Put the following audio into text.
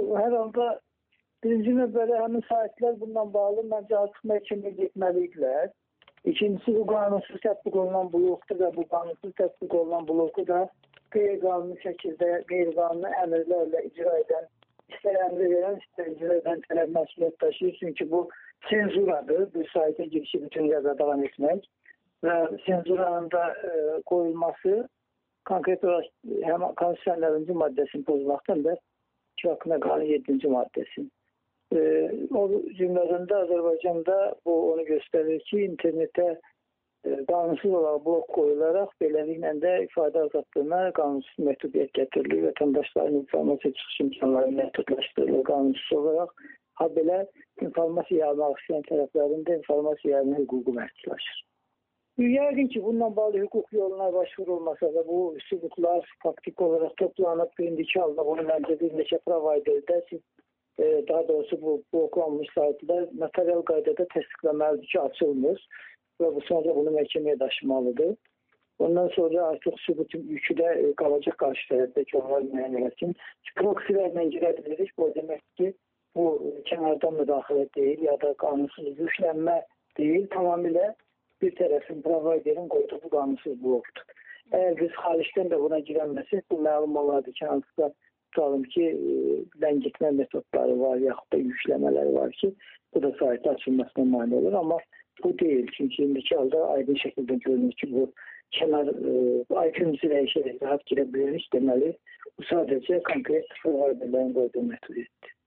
hər halda birinci növbədə həmin sahiblər bununla bağlı məncə artıq məhkəməyə getməlidirlər. İkincisi, bu qanunsuz tətbiq olunan bloqdur və bu qanunsuz tətbiq olunan bloqu da qeyri-qanuni şəkildə, qeyri-qanuni əmrlərlə icra edən, istər əmri verən, istər icra edən tərəf məsuliyyət daşıyır. Çünki bu senzuradır, bu sayta girişi bütün qadağan etmək və senzuranın da qoyulması konkret olaraq həm Konstitusiyanın 4-cü maddəsini pozmaqdan da haqqında qanun 7-ci maddəsi. O cümlədən də Azərbaycanda bu onu göstərir ki, internetə qanunsuz olaraq blok qoyularaq beləliklə də ifadə azadlığına qanunsuz məhdudiyyət gətirilir, vətəndaşların informasiya çıxış imkanları məhdudlaşdırılır qanunsuz olaraq. Ha belə informasiya yaymaq istəyən tərəflərin də informasiya yayma hüququ məhdudlaşır. Yəqin ki, bununla bağlı hüquq yoluna başvurulmasa da bu sübutlar faktik olaraq toplanıb indiki halda bunu məncə bir neçə providerdə daha doğrusu bu bloklanmış saytlar notarial qaydada təsdiqləməlidir ki, açılmır və bu sonra bunu məhkəməyə daşımalıdır. Ondan sonra artıq sübutun yükü də qalacaq qarşı tərəfdəki onlar müəyyən eləsin. Proksilərlə girə bilirik, bu demək ki, bu kənardan müdaxilə deyil ya da qanunsuz yüklənmə deyil, tamamilə bir tərəfin, providerin qoyduğu qanunsuz blokdur. Əgər biz xaricdən də buna girənməsək, bu məlum olardı ki, hansısa tutalım ki, ləngitmə metodları var, yaxud da yükləmələri var ki, bu da saytı açılmasına mane olur. Amma bu deyil. Çünki indiki halda aydın şəkildə görünür ki, bu kənar IP-mizi dəyişərək rahat girə bilirik deməli. Bu sadəcə konkret providerlərin qoyduğu məhdudiyyətdir.